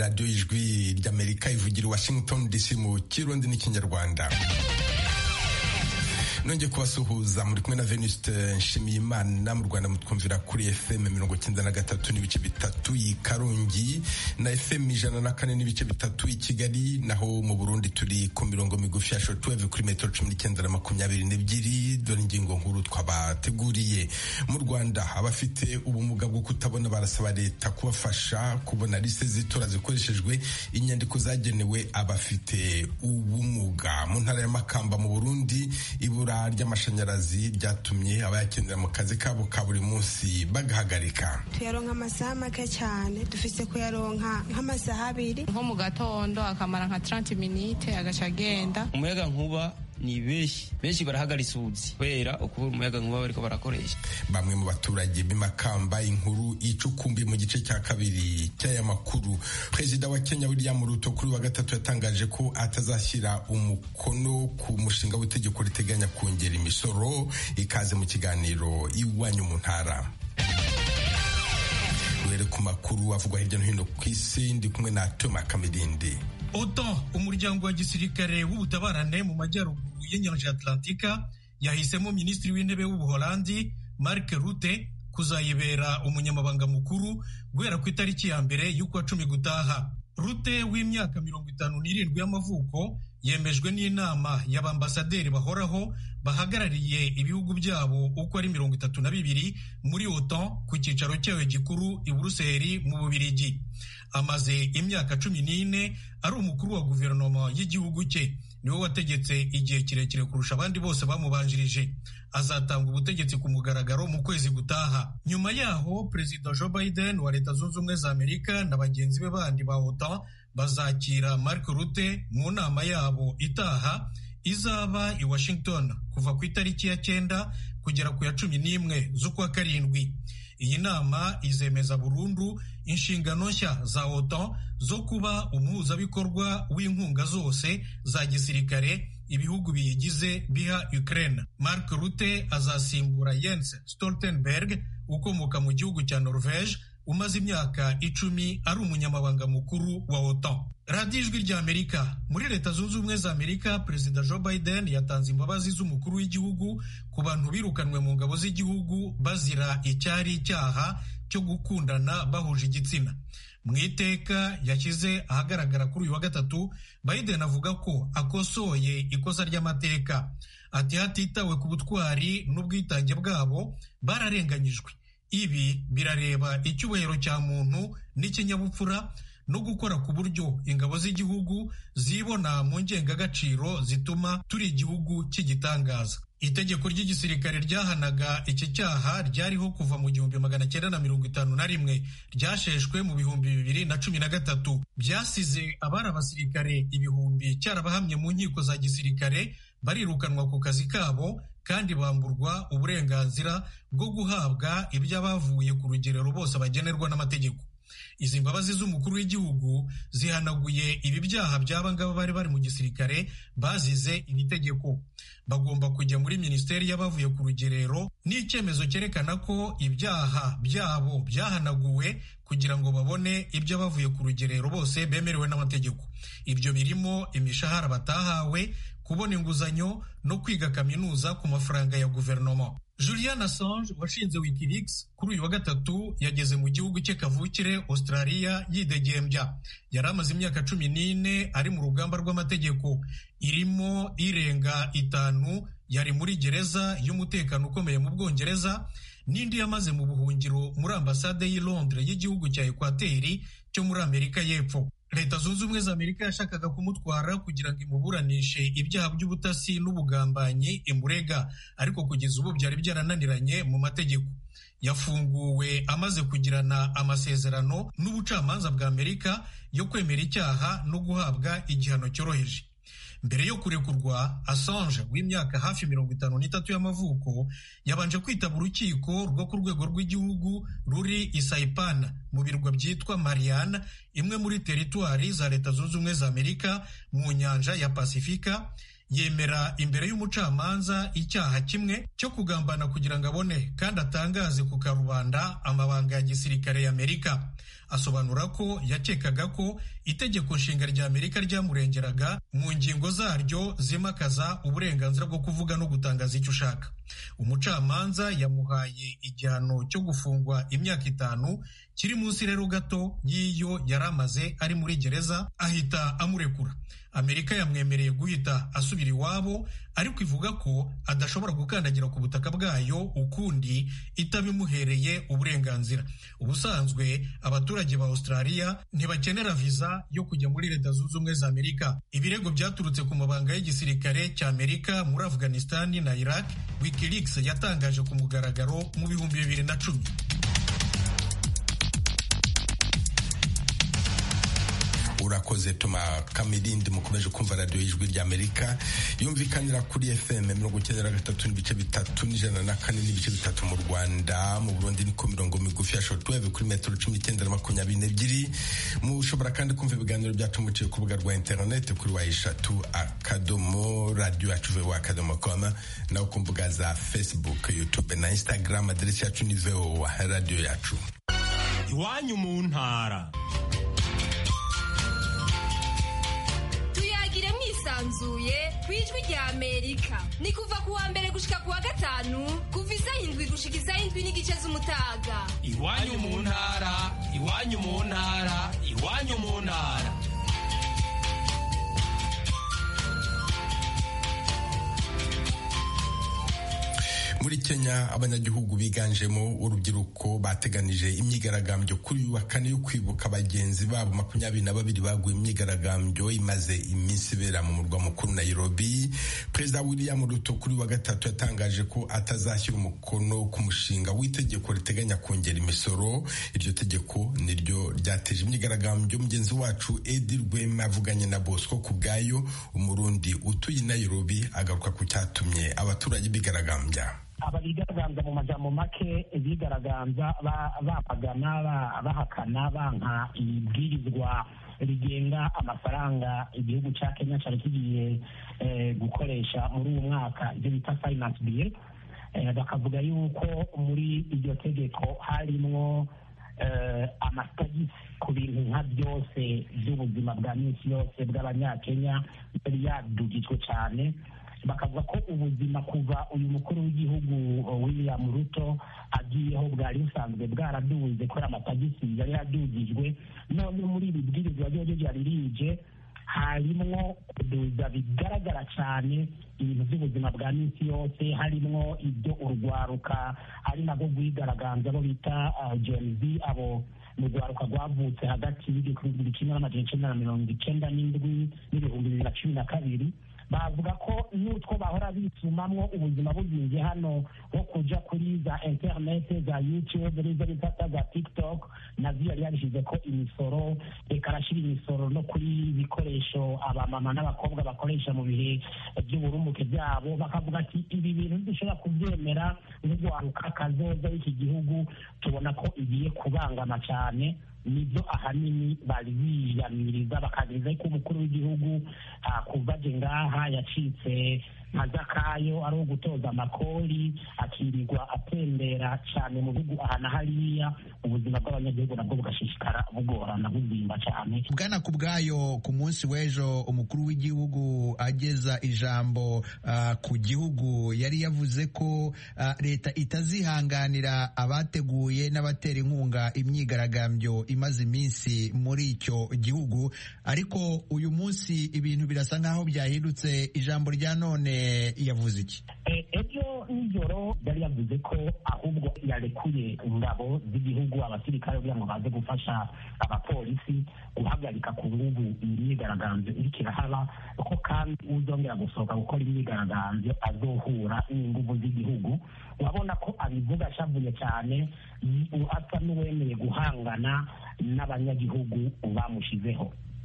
radiyo y'ijwi ry'Amerika ivugira Washington DC mu Kirundi n'Ikinyarwanda. Nongeye kubasuhuza muri kumwe na Venuste Nshimiyimana. Mu Rwanda mutwumvira kuri FM 93 n'ibice bitatu i Karongi na FM 104 n'ibice bitatu i Kigali, naho mu Burundi turi ku mirongo migufi ya shortwave kuri metero 1922. Dore ingingo nkuru twabateguriye. Mu Rwanda abafite ubumuga bwo kutabona barasaba leta kubafasha kubona liste z'itora zikoreshejwe inyandiko zagenewe abafite ubumuga. Mu ntara ya Makamba mu Burundi ibura ry'amashanyarazi ryatumye abayakenera mu kazi kabo ka buri munsi bagahagarika. Tuyaronka amasaha make cyane, dufise kuyaronka nk'amasaha abiri, nko mu gatondo akamara nka 30 minutes agaca agenda. Umuyaga nkuba ni benshi barahagaritse ubuzi kubera ukubura umuyaga nkuba bariko barakoresha. Bamwe mu baturage b'Imakamba, inkuru icukumbi mu gice cya kabiri cy'aya makuru. Perezida wa Kenya William Ruto kuri wa gatatu yatangaje ko atazashyira umukono ku mushinga w'itegeko riteganya kongera imisoro. Ikaze mu kiganiro iwanyu mu ntara. Were ku makuru avugwa hirya no hino ku isi, ndi kumwe na Toma Kamirindi. OTAN, umuryango wa gisirikare w'ubutabarane mu majyaruguru y'inyanja Atlantika, yahisemo minisitiri w'intebe w'Ubuholandi Mark Rutte kuzayibera umunyamabanga mukuru guhera ku itariki ya mbere y'ukwa 10 gutaha. Rutte w'imyaka 57 y'amavuko yemejwe n'inama y'abambasaderi bahoraho bahagarariye ibihugu byabo uko ari 32 muri OTAN ku cyicaro cyayo gikuru i Buruseli mu Bubiligi. Amaze imyaka 14 ari umukuru wa guverinoma y'igihugu cye, niwe wategetse igihe kirekire kurusha abandi bose bamubanjirije. Azatanga ubutegetsi ku mugaragaro mu kwezi gutaha. Nyuma yaho Perezida Joe Biden wa Leta Zunze Ubumwe za Amerika na bagenzi be bandi ba OTAN bazakira Mark Rutte mu nama yabo itaha izaba i Washington kuva ku itariki ya 9 kugera ku ya 11 z'ukwa karindwi. Iyi nama izemeza burundu inshingano nshya za OTAN zo kuba umuhuzabikorwa w'inkunga zose za gisirikare ibihugu biyigize biha Ukraine. Mark Rutte azasimbura Jens Stoltenberg ukomoka mu gihugu cya Norvege umaze imyaka 10 ari umunyamabanga mukuru wa OTAN. Radio Ijwi ry'Amerika. Muri Leta Zunze Ubumwe za Amerika, Perezida Joe Biden yatanze imbabazi z'umukuru w'igihugu ku bantu birukanwe mu ngabo z'igihugu bazira icyari icyaha cyo gukundana bahuje igitsina. Mu iteka yashyize ahagaragara kuri uyu wa gatatu, Biden avuga ko akosoye ikosa ry'amateka. Ati hatitawe ku butwari n'ubwitange bwabo bararenganyijwe. Ibi birareba icyubahiro cya muntu n'ikinyabupfura no gukora ku buryo ingabo z'igihugu zibona mu ngengagaciro zituma turi igihugu cy'igitangaza. Itegeko ry'igisirikare ryahanaga iki cyaha ryariho kuva mu 1951, ryasheshwe mu 2013. Byasize abari abasirikare ibihumbi cyarabahamye mu nkiko za gisirikare, barirukanwa ku kazi kabo kandi bamburwa uburenganzira bwo guhabwa iby'abavuye ku rugerero bose bagenerwa n'amategeko. Izi mbabazi z'umukuru w'igihugu zihanaguye ibi byaha by'aba ngaba bari bari mu gisirikare bazize iri tegeko. Bagomba kujya muri minisiteri y'abavuye ku rugerero n'icyemezo cyerekana ko ibyaha byabo byahanaguwe kugira ngo babone ibyo bavuye ku rugerero bose bemerewe n'amategeko. Ibyo birimo imishahara batahawe, kubona inguzanyo no kwiga kaminuza ku mafaranga ya guverinoma. Julian Assange washinze Wikileaks kuri uyu wa gatatu yageze mu gihugu cye kavukire Australia yidegembya. Yari amaze imyaka 14 ari mu rugamba rw'amategeko, irimo irenga 5 yari muri gereza y'umutekano ukomeye mu Bwongereza, n'indi yamaze mu buhungiro muri ambasade y'i Londres y'igihugu cya Ekwateri cyo muri Amerika y'Epfo. Leta Zunze Ubumwe za Amerika yashakaga kumutwara kugira ngo imuburanishe ibyaha by'ubutasi n'ubugambanyi imurega, ariko kugeza ubu byari byarananiranye mu mategeko. Yafunguwe amaze kugirana amasezerano n'ubucamanza bwa Amerika yo kwemera icyaha no guhabwa igihano cyoroheje. Mbere yo kurekurwa, Assange w'imyaka hafi 53 y'amavuko yabanje kwitaba urukiko rwo ku rwego rw'igihugu ruri i Saipan mu birwa byitwa Mariana, imwe muri teritwari za Leta Zunze Ubumwe za Amerika mu nyanja ya Pasifika. yemera imbere y'umucamanza icyaha kimwe cyo kugambana kugira ngo abone kandi atangaze ku karubanda amabanga ya gisirikare y'Amerika. Asobanura ko yakekaga ko itegeko nshinga rya Amerika ryamurengeraga mu ngingo zaryo zimakaza uburenganzira bwo kuvuga no gutangaza icyo ushaka. Umucamanza yamuhaye igihano cyo gufungwa imyaka 5 kiri munsi rero gato y'iyo yari amaze ari muri gereza, ahita amurekura. Amerika yamwemereye guhita asubira iwabo, ariko ivuga ko adashobora gukandagira ku butaka bwayo ukundi itabimuhereye uburenganzira. Ubusanzwe abaturage ba Australia ntibakenera viza yo kujya muri Leta Zunze Ubumwe za Amerika. Ibirego byaturutse ku mabanga y'igisirikare cya Amerika muri Afghanistan na Iraq, WikiLeaks yatangaje ku mugaragaro mu 2010. Urakoze Toma Kamirindi. Mukomeje kumva radio y'Ijwi ry'Amerika yumvikanira kuri FM 93.3 n'ijana na 4.3 mu Rwanda. Mu Burundi ni ku mirongo migufi ya shortwave kuri metero 1922. Mushobora kandi kumva ibiganiro byacu muciye ku rubuga rwa internet kuri wa3.radio@voa.com na ku mbuga za Facebook, YouTube na Instagram. Adresi yacu ni VOA radio yacu. Iwanyu mu ntara. Sanzuye kwijwi rya Amerika ni kuva kuwa mbere gushika kuwa gatanu kuva 7 gushika 7 n'igice z'umutaga. Iwanyu mu ntara, iwanyu mu ntara, iwanyu mu ntara. Muri Kenya abanyagihugu biganjemo urubyiruko bateganije imyigaragambyo kuri uyu wa kane yo kwibuka bagenzi babo 22 baguye imyigaragambyo imaze iminsi ibera mu murwa mukuru Nairobi. Perezida William Ruto kuri wa gatatu yatangaje ko atazashyira umukono ku mushinga w'itegeko riteganya kongera imisoro. Iryo tegeko niryo ryateje imyigaragambyo. Mugenzi wacu Edi Rwema avuganye na Bosco Kubwayo, umurundi utuye Nairobi, agaruka ku cyatumye abaturage bigaragambya. Ababigaragambya mu majambo make bigaragambya bapagana bahakana banka ibwirizwa rigenga amafaranga igihugu cya Kenya cyari kigiye gukoresha muri uyu mwaka, ibyo bita finance bill. Bakavuga yuko muri iryo tegeko harimwo amatagisi ku bintu nka byose by'ubuzima bwa minsi yose bw'abanyakenya yari yadugijwe cyane. Bakavuga ko ubuzima kuva uyu mukuru w'igihugu William Ruto agiyeho bwari busanzwe bwaraduze kubera amatagisi yari yadugijwe. None muri ibi bwirizwa ryo ryari rije harimwo kuduza bigaragara cyane ibintu by'ubuzima bwa minsi yose, harimwo ibyo urwaruka ari nabwo rwigaragambya abo bita Gen Z, abo mu rwaruka rwavutse hagati y'igihumbi kimwe n'amajana 1997 n'2012. Bavuga ko n'utwo bahora bisumamwo ubuzima buzinze hano nko kuja kuri za internet za YouTube n'izo bita za TikTok navyo yari yarishize ko imisoro, reka arashira imisoro no kuri bikoresho abamama n'abakobwa bakoresha mu bihe by'uburumbuke byabo. Bakavuga ati ibi bintu dushobora kubyemera n'urwaruka kazoza y'iki gihugu, tubona ko igiye kubangama cyane. Nibyo ahanini bari biyamiriza, bakageza ko umukuru w'igihugu kuva je ngaha yacitse nka zakayo ari ugutoza amakori, akirirwa atembera cyane mu bihugu ahana hariya, ubuzima bw'abanyagihugu nabwo bugashishikara bugorana buzimba cyane. Bwana Kubwayo, ku munsi w'ejo umukuru w'igihugu ageza ijambo ku gihugu yari yavuze ko leta itazihanganira abateguye n'abatera inkunga imyigaragambyo imaze iminsi muri icyo gihugu, ariko uyu munsi ibintu birasa nkaho byahindutse. Ijambo rya none yavuze iki? Ejo nijoro yari yavuze ko ahubwo yarekuye ingabo z'igihugu, abasirikare kugira ngo baze gufasha abapolisi guhagarika ku nguvu imyigaragambyo iriko irahaba, ko kandi uzongera gusohoka gukora imyigaragambyo azohura n'inguvu z'igihugu. Urabona ko abivuga ashavuye cyane, asa n'uwemeye guhangana n'abanyagihugu bamushizeho.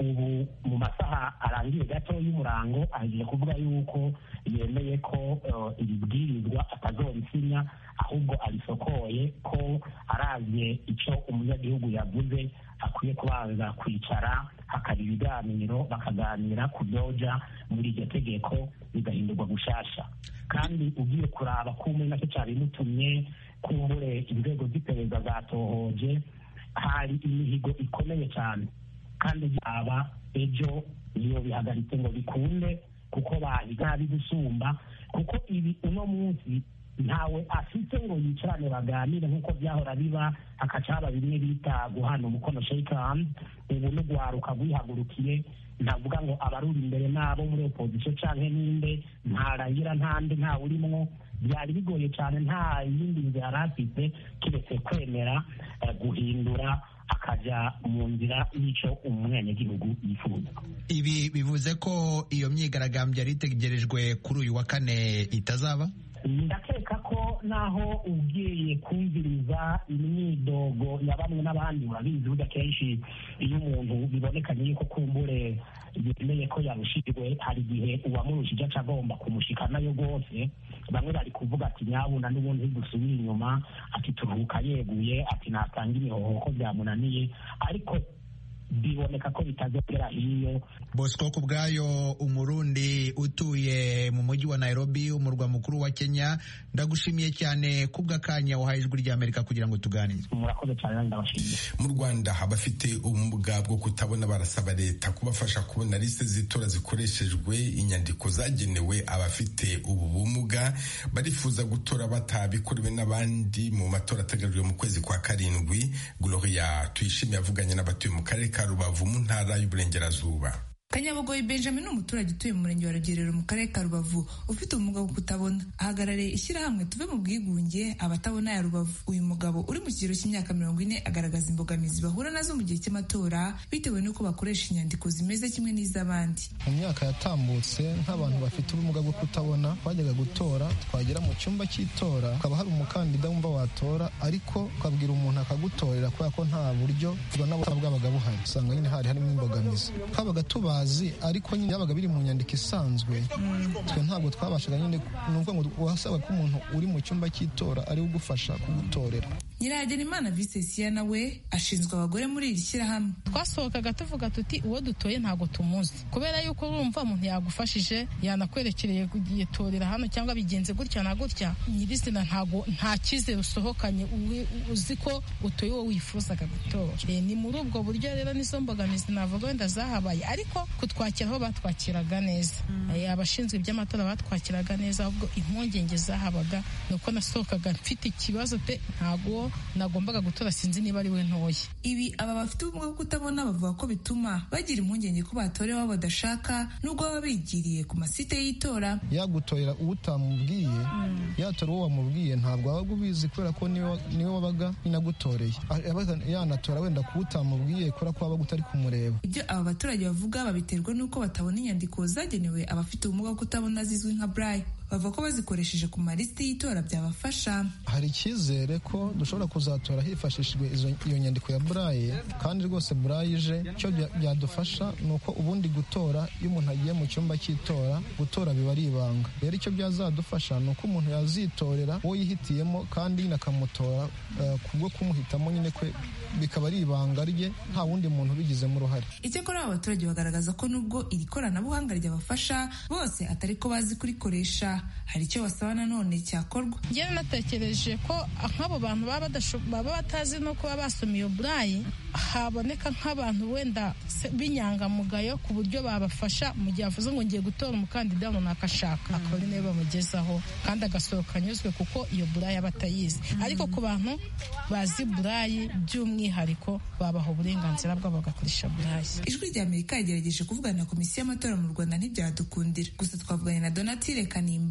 ubu mu masaha arangiye gato y'umurango agiye kuvuga yuko yemeye ko iri bwirizwa atazorisinya ahubwo arisokoye ko aravye ico umunyagihugu yavuze akwiye kubanza kwicara hakaba ibiganiro bakaganira ku byoja muri iryo tegeko bigahindurwa gushasha. kandi ugiye kuraba kumwe nacyo cyari mutumye kumbure inzego z'iperereza zatohoje hari imihigo ikomeye cyane kandi byaba ejo iyo bihagaritse ngo bikunde kuko bahiga bidusumba kuko ibi uno munsi ntawe afite ngo yicarane baganire nk'uko byahora biba hakacaba bimwe bita guhana umukono shake hand ubu n'ugwaruka rwihagurukiye ndavuga ngo abaruri imbere nabo muri opposition canke ninde ntarangira ntande nta urimwo byari bigoye cyane nta yindi nzira afite kiretse kwemera guhindura akaja mu nzira y'icyo umunyagihugu yifuza. Ibi bivuze ko iyo myigaragambyo yari itegerejwe kuri uyu wa kane itazaba? Ndakeka ko naho ugiye kumviriza imyidogo ya bamwe n'abandi urabizi burya kenshi iyo umuntu bibonekanye yuko kumbure yemeye ko yarushijwe hari igihe uwamurushije aca agomba kumushika nayo rwose bamwe bari kuvuga ati nyabuna n'ubundi dusubira inyuma ati turuhuka yeguye ati natanga imihoho ko byamunaniye ariko biboneka ko bitazogera hiyo. Bosco Kubwayo, umurundi utuye mu mujyi wa Nairobi umurwa mukuru wa Kenya, ndagushimiye cyane kubw'akanya wahaye ijwi ry'Amerika kugira ngo tuganire. Murakoze cyane ndabashimiye. Mu Rwanda abafite ubumuga bwo kutabona barasaba leta kubafasha kubona liste z'itora zikoreshejwe inyandiko zagenewe abafite ubu bumuga, barifuza gutora batabikorewe n'abandi mu matora ateganyijwe mu kwezi kwa karindwi. Gloria Tuyishimiye avuganye n'abatuye mu karere ka Rubavu mu ntara y'Uburengerazuba. Kanyabugoyi Benjamin n'umuturage utuye mu murenge wa Rugerero mu karere ka Rubavu ufite ubumuga bwo kutabona, ahagarariye ishyirahamwe Tuve mu Bwigunge abatabona ya Rubavu. Uyu mugabo uri mu kigero cy'imyaka 40 agaragaza imbogamizi bahura nazo mu gihe cy'amatora bitewe n'uko bakoresha inyandiko zimeze kimwe n'iz'abandi. Mu myaka yatambutse nk'abantu bafite ubumuga bwo kutabona twajyaga gutora, twagera mu cyumba cy'itora hakaba hari umukandida wumva watora ariko ukabwira umuntu akagutorera kubera ko nta buryo bwabaga buhari, usanga nyine harimo imbogamizi. Twabaga tuba ariko nyine yabaga biri mu nyandiko isanzwe, twe ntabwo twabashaga nyine nuko ngo wasaba ko umuntu uri mu cyumba cy'itora ari ugufasha kugutorera. Nyirahagenimana Vicecia nawe ashinzwe abagore muri iri shyirahamwe. Twasohokaga tuvuga tuti uwo dutoye ntabwo tumuzi, kubera yuko urumva umuntu yagufashije yanakwerekereye kugitorera hano cyangwa bigenze gutya na gutya, nyirizina nta cyizere usohokanye uzi ko utoye uwo wifuzaga gutora. Ni muri ubwo buryo rero nizo mbogamizi navuga wenda zahabaye, ariko kutwakira aho batwakiraga neza, abashinzwe iby'amatora batwakiraga neza, ahubwo impungenge zahabaga nuko nasohokaga mfite ikibazo pe ntabwo nagombaga gutora, sinzi niba ari we ntoye. Ibi aba bafite ubumuga bwo kutabona bavuga ko bituma bagira impungenge ko batorewe abo badashaka nubwo baba bigiriye ku masite y'itora. Yagutorera uwo utamubwiye, yatora uwo wamubwiye ntabwo wabaga ubizi kubera ko niwe wabaga inagutoreye, yanatora wenda kuwo utamubwiye kubera ko wabaga utari kumureba. Ibyo aba baturage bavuga babiterwa n'uko batabona inyandiko zagenewe abafite ubumuga bwo kutabona zizwi nka braille. Bavuga ko bazikoresheje ku malisiti y'itora byabafasha. Hari icyizere ko dushobora kuzatora hifashishijwe iyo nyandiko ya braille, kandi rwose braille ije cyo byadufasha nuko ubundi gutora iyo umuntu agiye mu cyumba cy'itora gutora biba ari ibanga. Rero icyo byazadufasha nuko umuntu yazitorera uwo yihitiyemo kandi nyine akamutora kubwo kumuhitamo nyine kwe bikaba ari ibanga rye nta wundi muntu ubigizemo uruhare. Icyakora aba baturage bagaragaza ko nubwo iri koranabuhanga ryabafasha bose atari ko bazi kurikoresha, hari icyo basaba nanone cyakorwa. Njyewe natekereje ko nk'abo bantu baba batazi no kuba basoma iyo braille haboneka nk'abantu wenda b'inyangamugayo ku buryo babafasha mu gihe avuze ngo ngiye gutora umukandida runaka ashaka, akaba ari nawe bamugezaho kandi agasohoka anyuzwe kuko iyo braille aba atayizi. Ariko ku bantu bazi braille by'umwihariko babaha uburenganzira bwabo bagakoresha braille. Ijwi ry'Amerika yagerageje kuvugana na komisiyo y'amatora mu Rwanda ntibyadukundira, gusa twavuganye na Donatille Kanimba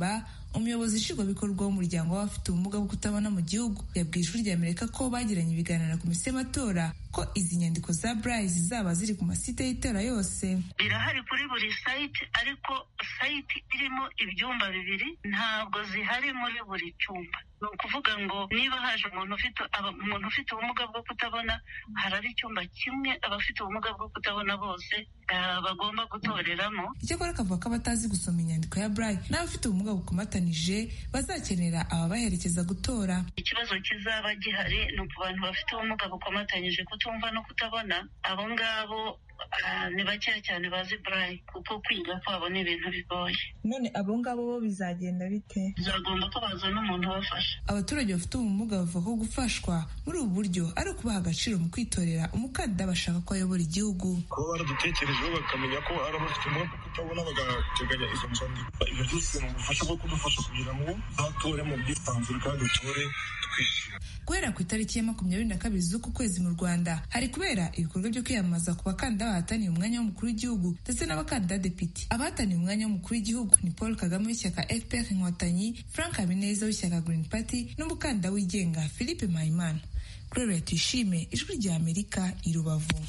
umuyobozi nshingwabikorwa w'umuryango w'abafite ubumuga bwo kutabona mu gihugu, yabwiye Ijwi ry'Amerika ko bagiranye ibiganiro na komisiyo y'amatora ko izi nyandiko za Braille zizaba ziri ku masite y'itora yose. Birahari kuri buri site, ariko site irimo ibyumba bibiri ntabwo zihari muri buri cyumba. Ni ukuvuga ngo niba haje umuntu ufite ubumuga bwo kutabona, haraba icyumba kimwe abafite ubumuga bwo kutabona bose bagomba gutoreramo. Icyakora akavuga ko abatazi gusoma inyandiko ya Braille n'abafite ubumuga bukomatanije bazakenera ababaherekeza gutora. Ikibazo kizaba gihari ni ku bantu bafite ubumuga bukomatanyije, kutumva no kutabona. Abo ngabo ni bakeya cyane bazi Braille, kuko kwiga kwabo ni ibintu bigoye. None abo ngabo bo bizagenda bite? Bizagomba ko bazana umuntu ubafasha. Abaturage bafite ubumuga bavuga ko gufashwa muri ubu buryo ari ukubaha agaciro mu kwitorera umukandida bashaka ko ayobora igihugu. Kuba baradutekerejeho bakamenya ko ari abafite ubumuga bwo kutabona bagateganya izo nzandiko, ibyo byose ni ubufasha bwo kudufasha kugira ngo batore mu bwisanzure kandi dutore twishyura. Guhera ku itariki ya 22 z'uku kwezi mu Rwanda hari kubera ibikorwa byo kwiyamamaza ku bakandida bahataniye umwanya w'umukuru w'igihugu ndetse n'abakandida depite. Abahataniye umwanya w'umukuru w'igihugu ni Paul Kagame w'ishyaka FPR Inkotanyi, Frank Habineza w'ishyaka Green Party n'umukandida wigenga Philippe Mpayimana. Gloria Tuyishime, Ijwi ry'Amerika, i Rubavu.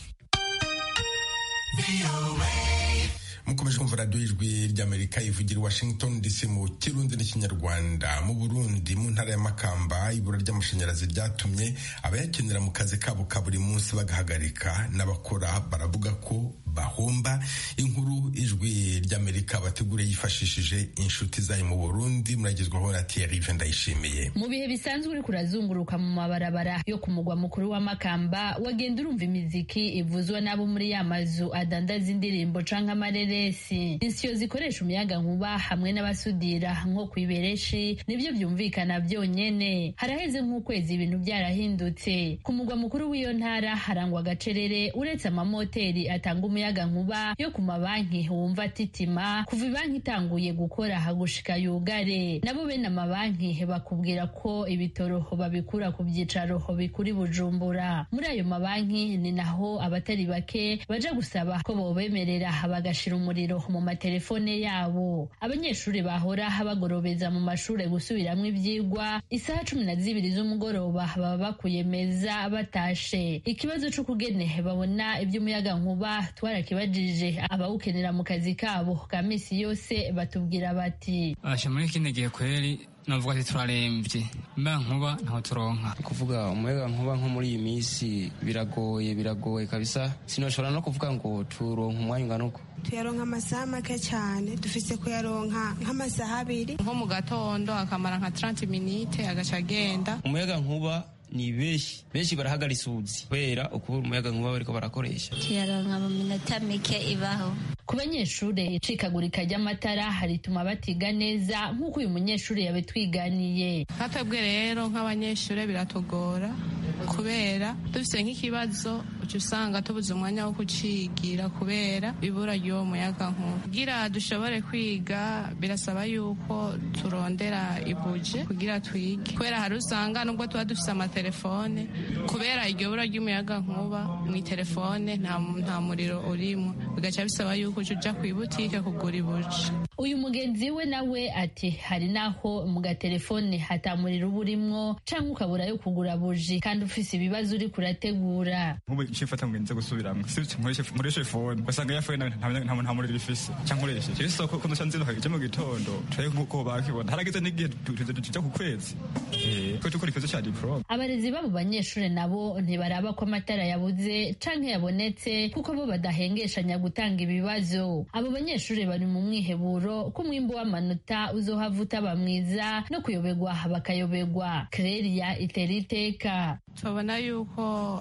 mukomeje kumva radiyo ijwi ry'Amerika ivugira i Washington DC mu Kirundi n'Ikinyarwanda. Mu Burundi mu ntara ya Makamba ibura ry'amashanyarazi ryatumye abayakenera mu kazi kabo ka buri munsi bagahagarika, n'abakora baravuga ko bahomba. Inkuru ijwi ry'Amerika bategure yifashishije inshuti zayo mu Burundi, muragezwaho na Thierry Vendayishimiye. Mu bihe bisanzwe uri kurazunguruka mu mabarabara yo ku mugwa mukuru wa Makamba, wagenda urumva imiziki ivuzwa n'abo muri ya mazu adandaza indirimbo canke amareresi. Insyo zikoresha umuyaga nkuba hamwe n'abasudira nko kwibereshi nivyo byumvikana byonyene. Haraheze nk'ukwezi ibintu byarahindutse. Ku mugwa mukuru w'iyo ntara harangwa agacerere, uretse amamoteri atanga umuyaga nkuba yo ku mabanki wumva titima kuva ibanki itanguye gukora hagushika yugare. Nabo bene amabanki bakubwira ko ibitoro babikura ku byicaro bikuri Bujumbura. Muri ayo mabanki ni naho abatari bake baja gusaba ko bobemerera bagashira umuriro mu matelefone yabo. Abanyeshuri bahora bagorobeza mu mashure gusubiramwo ivyigwa isaha 12 z'umugoroba baba bakuyemeza batashe. Ikibazo cyo kugene babona iby'umuyaga nkuba twarakibajije abawukenera mu kazi kabo ka misi yose, batubwira bati muri kino gihe kweri navuga ati turarembye, mba nkuba ntaho turonka. Kuvuga umuyaga nkuba nko muri iyi minsi biragoye kabisa, sinoshobora no kuvuga ngo turonka umwanya ungana uko. Tuyaronka amasaha make cyane, dufise kuyaronka nk'amasaha 2 nko mu gatondo akamara nka 30 minutes agaca agenda. Umuyaga nkuba ni benshi barahagara isuzi kubera ukubura umuyaga nkuba bariko barakoresha. Tuyaronka mu minota mike ibaho. Ku banyeshure icikagurika ry'amatara harituma batiga neza nk'uko uyu munyeshuri yabitwiganiye. Natwebwe rero nk'abanyeshure biratugora kubera dufise nk'ikibazo uca usanga tubuze umwanya wo kucigira kubera ibura ry'uwo muyaga nkuba. Kugira dushobore kwiga birasaba yuko turondera ibuje kugira twige, kubera hari usanga nubwo tuba dufise amatelefone, kubera iryo bura ry'umuyaga nkuba mw'itelefone nta muriro urimo, bigaca bisaba yuko uja kw'ibutike kugura ibuje. Uyu mugenzi we nawe ati hari naho mu gatelefone hatamuriro uburimwo canke ukabura yo kugura buji kandi ufise ibibazo uri kurategura. Nk'ubu nshifata ngo nze gusubiramwo nkoreshe phone basanga ya phone nta muriro ifise canke nkoresheje rero ko nca nzinduka mu gitondo twaye nk'uko bakibona harageze n'igihe tuja ku kwezi ko tukora ikibazo ca diplome. Abarezi babo banyeshure nabo ntibaraba ko amatara yabuze canke yabonetse kuko bo badahengeshanya gutanga ibibazo. Abo banyeshure bari mu mwiheburo ko umwimbu w'amanota uzohava utaba mwiza no kuyoberwa bakayobegwa. Claria Iteriteka: tubona yuko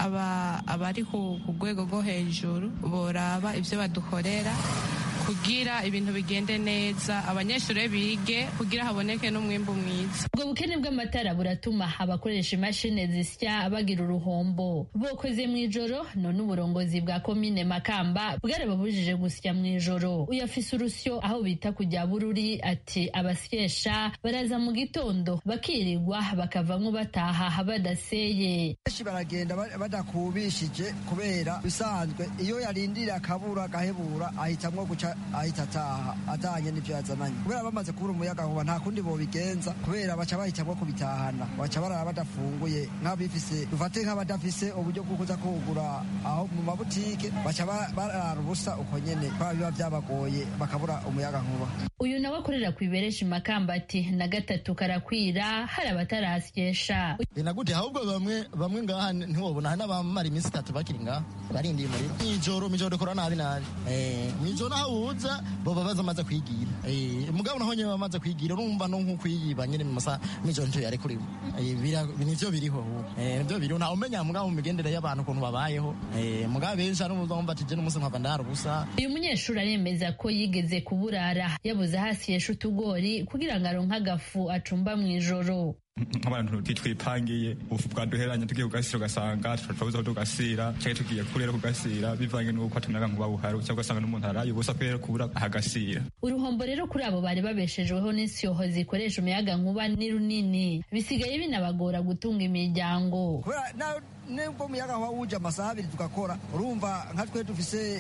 abari ku rwego rwo hejuru boraba ivyo badukorera kugira ibintu bigende neza, abanyeshure bige kugira haboneke n'umwimbu mwiza. Ubwo bukene bw'amatara buratuma abakoresha imashini zisya bagira uruhombo. Bokoze mw'ijoro none uburongozi bwa komine Makamba bwarababujije gusya mw'ijoro. Uyafise urusyo aho bita kujya bururi ati abasyesha baraza mu gitondo bakirirwa bakavamwo bataha badaseye. Benshi baragenda badakubishije kubera bisanzwe iyo yarindira akabura gahebura ahitamwo guca ahita ataha atahanye n'ivyo yazananye kubera bamaze kubura umuyaga nkuba nta kundi bobigenza kubera baca bahitamwo kubitahana baca barara badafunguye nk'abifise dufate nk'abadafise uburyo bwo kuza kugura aho mu mabutike baca barara ubusa uko nyene kwa biba vyabagoye bakabura umuyaga nkuba. Uyu nawe akorera kwibereshi Makamba ati na gatatu karakwira hari abatarasyesha binagute ahubwo bamwe ngaha ntiwobona hari n'abamara iminsi 3 bakiri ngaha barindiye muri mijoro dukora nabi mijoro naho uza boba bazamaze kwigira mugabo naho nyene bamaze kwigira urumva no nko kwiyiba nyene mu masa mijoro nto yari kuri nivyo biriho nivyo biriho nta umenya mugabo mu migendere y'abantu ukuntu babayeho mugabo benshi ari umuzomba ati je n'umunsi nkava ndara ubusa. Uyu munyeshuri aremeza ko yigeze kuburara yabuze hasi yesha utugori kugira ngo aronke agafu acumba mw'ijoro. Nk'abantu twipangiye ubu bwaduheranye tugiye kugasira ugasanga turabuze aho tugasira cyangwa tugiye kurera kugasira bivanye n'uko atunaga ngo babuhari cyangwa ugasanga n'umuntu araye ubusa kubera kubura ahagasira. Uruhombo rero kuri abo bari babeshejweho n'insiyoho zikoresha umuyaga nkuba ni runini bisigaye binabagora gutunga imiryango. Nubwo umuyaga nkuba wuje amasaha 2 tugakora urumva nka twe dufise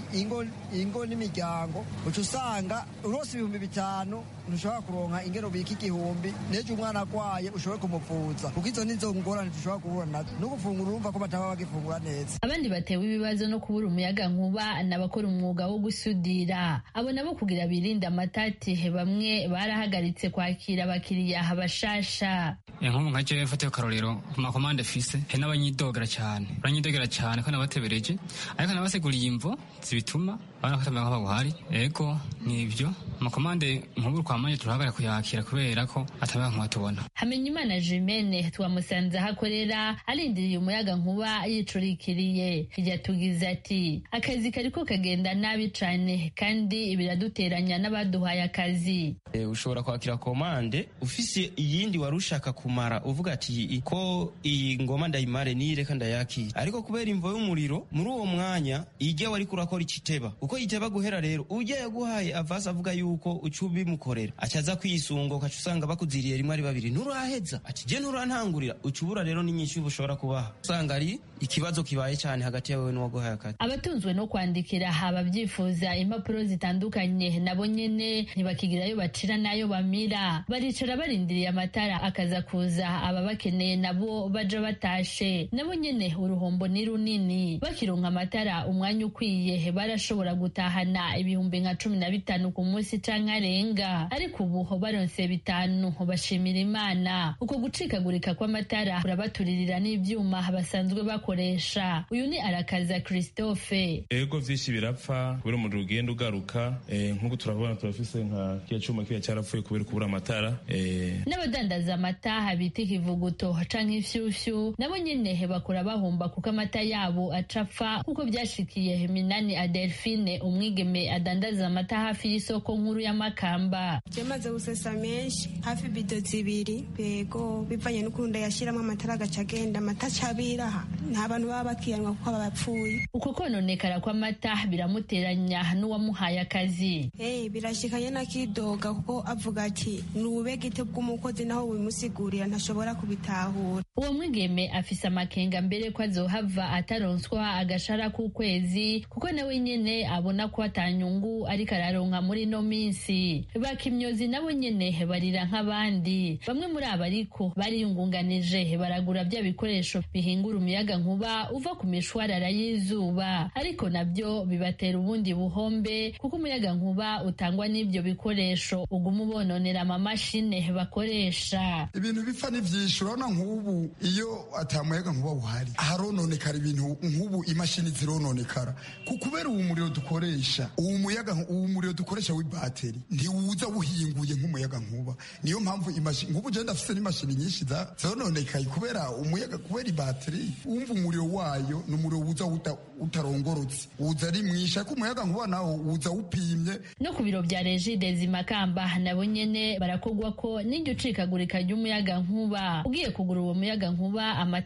ingo n'imiryango uca usanga urose 5,000 ntushobora kuronka ingero bika 1,000 nejo umwana akwaye ushobora kumuvuza kuko izo nizo ngorane dushobora kubura nazo no gufungura urumva ko bataba bagifungura neza. Abandi batewe ibibazo no kubura umuyaga nkuba n'abakora umwuga wo gusudira abo nabo kugira birinda amatati bamwe barahagaritse kwakira abakiriya bashasha. Nko nka jewe mfate karorero ku makomande fise he n'abanyidogera cyane ko nabatebereje ariko nabaseguriye imvo zibituma barakatama nka babuhari ego nivyo makomande nk'ubu kwamanye turahagara kuyakira kubera ko atabanga nk'atubona. Hamenyimana Jimene twamusanze hakorera arindiriye umuyaga nkuba yicurikiriye yatugize ati akazi kariko kagenda nabi cane kandi biraduteranya n'abaduhaye akazi. Ushobora kwakira komande ufise iyindi warushaka kumara uvuga ati ko iyi ngoma ndayimare nireka ndayakira ariko kubera imvo y'umuriro muri uwo mwanya ijya wari kurakora ikiteba uko yiteba guhera rero ujya yaguhaye avasa avuga yuko ucubi mukorera acaza kwisunga ukaca usanga bakuziriye rimwe ari babiri nturaheza ati je nturantangurira ucubura rero n'inyinshi ubushobora kubaha usanga ari ikibazo kibaye cyane hagati yawe n'uwaguhaye akazi. Abatunzwe no kwandikira ababyifuza impapuro zitandukanye nabo nyene ntibakigirayo bacira nayo bamira baricara barindiriye amatara akaza kuza ababakeneye nabo baja batashe nabo nyene uruhombo ni runini bakironka amatara umwanya ukwiye barashobora gutahana ibihumbi nka 15 ku munsi canke arenga ariko ubu baronse 5 bashimira Imana uko gucikagurika kw'amatara kurabaturirira n'ivyuma basanzwe bakoresha. Uyu ni arakaza Christophe. Ego vyinshi birapfa kubera mu rugendo ugaruka nk'uko turabona turafise nka kiya cuma kiya cyarapfuye kubera kubura amatara n'abadandaza amata bita ikivuguto canke ifyufyu nabo nyene bakora bahomba kuko amata yabo acapfa kuko byashikiye Minani Adelphine umwigeme adandaza amata hafi y'isoko nkuru ya Makamba. Byamaze gusesa menshi hafi bido 2 bego bivanye n'ukunda yashiramo amatara agaca agenda amata cabiraha nta bantu baba bakiyanwa kuko babapfuye. Uko kononekara kw'amata biramuteranya n'uwamuhaye akazi. Birashikanye nakidoga kuko avuga ati nubegite bw'umukozi naho wimusigurira ntashobora kubitahura. Uwo mwigeme afise amakenga mbere ko azohava ataronswa agashara k'ukwezi kuko nawe nyene abona ko atanyungu ariko araronka muri no minsi. Bakimyozi nabo nyene barira nk'abandi bamwe muri abo ariko bariyungunganije baragura bya bikoresho bihingura umuyaga nkuba uva ku mishwarara y'izuba ariko nabyo bibatera ubundi buhombe kuko umuyaga nkuba utangwa n'ibyo bikoresho uguma ubononera amamashine bakoresha. Ibintu bipfa n'ivyinshi urabona nk'ubu iyo atamuyaga nkuba buhari harononekara ibintu nk'ubu imashini zirononekara kubera uwo muriro dukoresha uwo muriro dukoresha w'ibateri ntiwuza wuhinguye nk'umuyaga nkuba niyo mpamvu imashini nk'ubu je ndafise n'imashini nyinshi zononekaye kubera umuyaga kubera ibateri umva umuriro wayo n'umuriro wuza utarongorotse uza ari mwinshi ariko umuyaga nkuba nawo uza upimye. No ku biro bya Regide Makamba nabo nyene barakogwa ko n'iryo ucikagurika ry'umuyaga nkuba ugiye kugura uwo muyaga nkuba amatara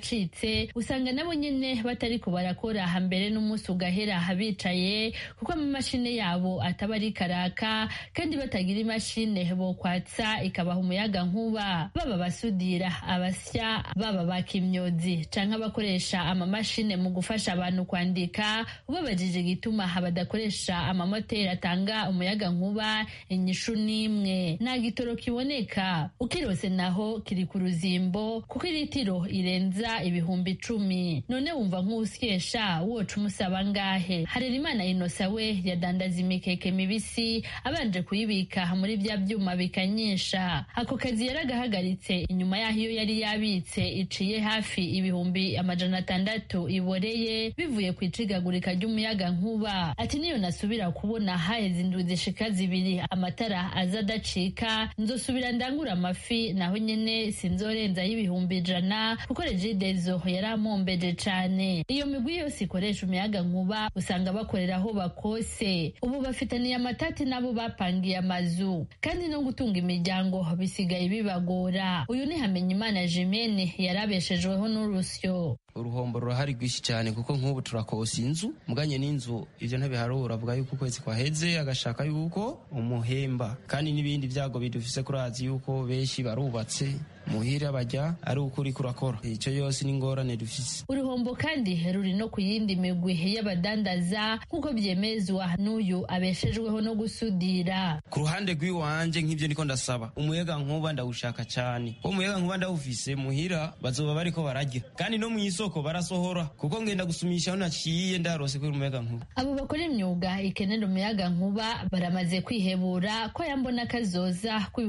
byaracitse usanga nabo nyene batariko barakora hambere n'umunsi ugahera bicaye kuko amamashine yabo ataba ari karaka kandi batagira imashine bokwatsa ikabaha umuyaga nkuba, baba basudira, abasya, baba bakimyozi canke abakoresha amamashine mu gufasha abantu kwandika. Ubabajije igituma badakoresha amamoteri atanga umuyaga nkuba, inyishu n'imwe: nta gitoro kiboneka, ukirose naho kiri ku ruzimbo kuko iritiro irenza ibihumbi 10. None wumva nk'usyesha woca umusaba ngahe? Harerimana Inosa we yadandaza imikeke mibisi abanje kuyibika muri bya byuma bikanyisha. Ako kazi yaragahagaritse inyuma yaho iyo yari yabitse iciye hafi ibihumbi 600 iboreye bivuye ku icigagurika ry'umuyaga nkuba. Ati niyo nasubira kubona haheze indwi zishika 2 amatara aza adacika, nzosubira ndangura amafi naho nyene sinzorenza y'ibihumbi 100 kuko Regideso yaramombeje cane. Iyo migwi yose ikoresha umuyaga nkuba usanga bakorera aho bakose. Ubu bafitaniye amatati nabo bapangiye amazu kandi no gutunga imiryango bisigaye bibagora. Uyu ni Hamenyimana Jimene yarabeshejweho n'urusyo. Uruhombo rurahari rwinshi cyane kuko nk'ubu turakosa inzu muganye n'inzu ivyo ntabiharura avuga yuko ukwezi kwaheze agashaka yuko umuhemba kandi n'ibindi vyago bidufise kurazi yuko benshi barubatse muhira bajya ari ukuri kurakora. Icyo yose ni ngorane dufise. Uruhombo kandi ruri no ku yindi migwi y'abadandaza kuko byemezwa n'uyu abeshejweho no gusudira. Ku ruhande rw'iwanje nk'ivyo niko ndasaba umuyaga nkuba ndawushaka cyane. Umuyaga nkuba ndawufise muhira bazoba bariko barajya kandi no mw'isoko barasohora kuko ngenda gusumisha naciye ndarose kuri umuyaga nkuba. Abo bakora imyuga ikenera umuyaga nkuba baramaze kwihebura ko yambona kazoza ku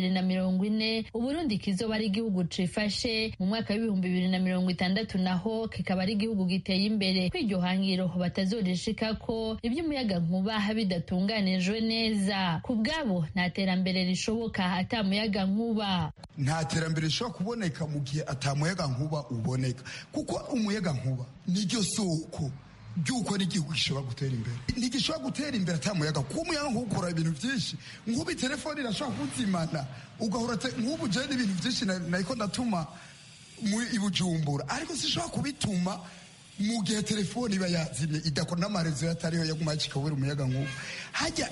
2040 Uburundi kizoba ari igihugu cifashe, mu mwaka w'2060 naho kikaba ari igihugu giteye imbere. Kw'iryo hangiro batazorishika ko iby'umuyaga nkuba bidatunganijwe neza. Ku bwabo nta terambere rishoboka ata muyaga nkuba. Nta terambere rishobora kuboneka mu gihe ata muyaga nkuba uboneka kuko umuyaga nkuba niryo soko ry'uko n'igihugu gishobora gutera imbere. Ntigishobora gutera imbere ata muyaga kuko umuyaga nkuba ukora ibintu byinshi. Nk'ubu telefone irashobora kuzimana ugahora nk'ubu je n'ibintu byinshi nariko ndatuma i Bujumbura ariko sishobora kubituma mu gihe telefone iba yazimye idakora n'amarezo yatariho yaguma kikabura umuyaga nkuba. Hajya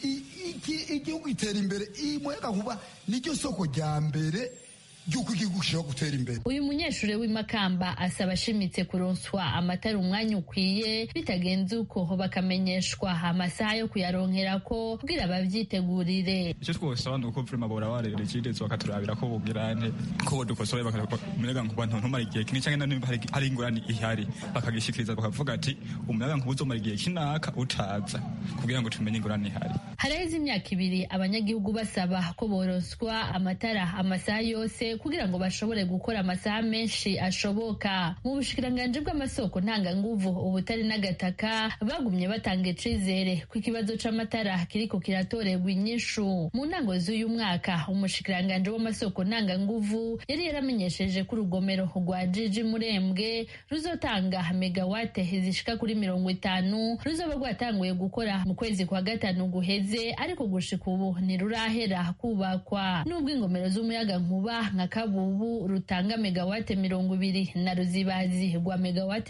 igihugu itera imbere umuyaga nkuba niryo soko rya mbere ry'uko igihugu gishobora gutera imbere. Uyu munyeshure w'imakamba asaba ashimitse kuronswa amatara umwanya ukwiye bitagenze uko bakamenyeshwa amasaha yo kuyaronkerako kugira babyitegurire. Icyo twosaba ni uko vrema bora barere Regideso bakaturabira ko bugirane ko dukosoye umuyaga nkuba ntumara igihe kinini cyangwa nimba hari ingorane ihari bakagishikiriza bakavuga ati umuyaga nkuba uzomara igihe kinaka utaza kugira ngo tumenye ingorane ihari. Haraheze imyaka 2 abanyagihugu basaba ko boronswa amatara amasaha yose kugira ngo bashobore gukora amasaha menshi ashoboka. Mu bushikiranganje bw'amasoko ntanganguvu ubutari n'agataka bagumye batanga icizere ku ikibazo c'amatara kiriko kiratorerwa inyishu. Mu ntango z'uyu mwaka umushikiranganje w'amasoko ntanganguvu yari yaramenyesheje ko urugomero rwa Jiji Murembwe ruzotanga megawate zishika kuri 50 ruzoba rwatanguye gukora mu kwezi kwa 5 guheze ariko gushika ubu ntirurahera kubakwa. Nubwo ingomero z'umuyaga nkuba nka Kabubu rutanga megawate 20 na Ruzibazi rwa megawate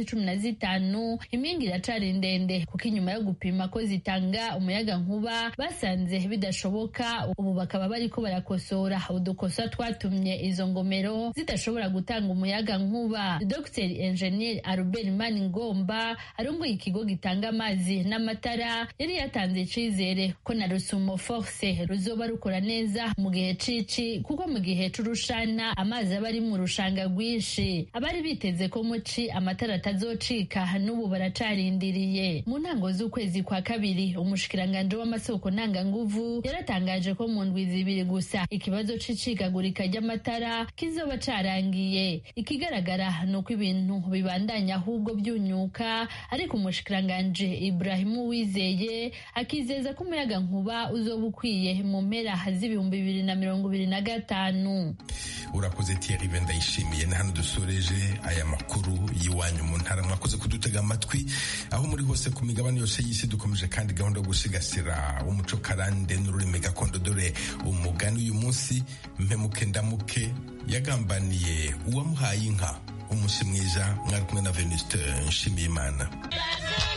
15 impinga iracari ndende kuko inyuma yo gupima ko zitanga umuyaga nkuba basanze bidashoboka. Ubu bakaba bariko barakosora udukosa twatumye izo ngomero zidashobora gutanga umuyaga nkuba. Dr. Engineer Albert Maningomba arongoye ikigo gitanga amazi n'amatara yari yatanze icizere ko na Rusumo Force ruzoba rukora neza mu gihe cici kuko mu gihe c'urushana amazi aba ari mu rushanga rwinshi. Abari biteze ko muci amatara atazocika n'ubu baracarindiriye. Mu ntango z'ukwezi kwa 2 umushikiranganje w'amasoko ntanganguvu yaratangaje ko mu ndwi 2 gusa ikibazo c'icikagurika ry'amatara kizoba carangiye. Ikigaragara nuko ibintu bibandanya ahubwo byunyuka ariko umushikiranganje Ibrahim Uwizeye akizeza ko umuyaga nkuba uzoba ukwiye mu mpera z'2025. Urakoze Thierry Ndayishimiye. Na hano dusoreje aya makuru y'iwanyu mu ntara. Mwakoze kudutega amatwi aho muri hose ku migabane yose y'isi. Dukomeje kandi gahunda yo gusigasira umuco karande n'ururimi gakondo. Dore umugani uyu munsi: mpemuke ndamuke yagambaniye uwamuhaye inka. umunsi mwiza. Mwari kumwe na Venuste Nshimiyimana.